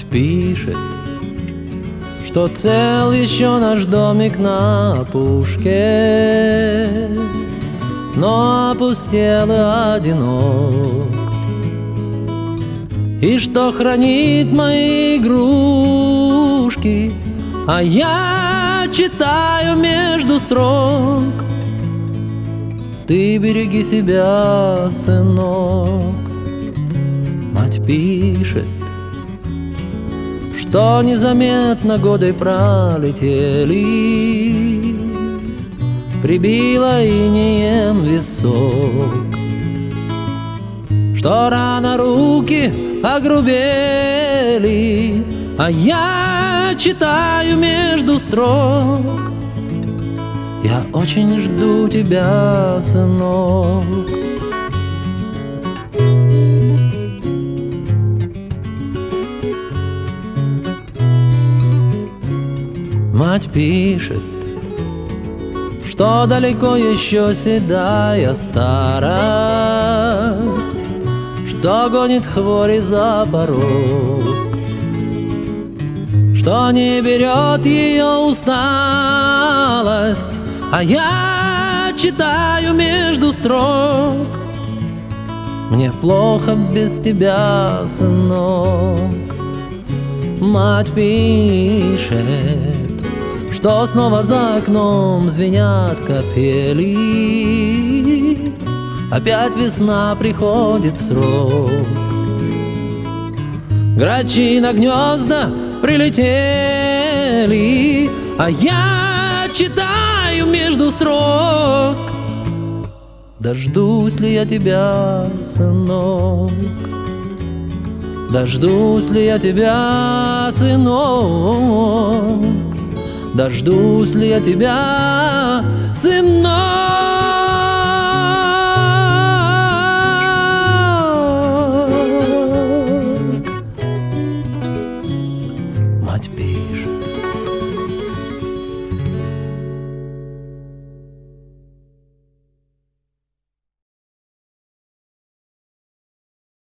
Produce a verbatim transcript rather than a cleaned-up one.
пишет, что цел еще наш домик на опушке, но опустел и одинок, и что хранит мои игрушки, а я читаю между строк: ты береги себя, сынок. Мать пишет, что незаметно годы пролетели, прибило инеем висок, что рано руки огрубели, а я читаю между строк: я очень жду тебя, сынок. Мать пишет, что далеко еще седая старость, что гонит хвори за порог, что не берет ее усталость, а я читаю между строк: мне плохо без тебя, сынок. Мать пишет, что снова за окном звенят капели, опять весна приходит в срок. Грачи на гнезда прилетели, а я читаю между строк: дождусь ли я тебя, сынок? Дождусь ли я тебя, сынок? Дождусь ли я тебя, сынок?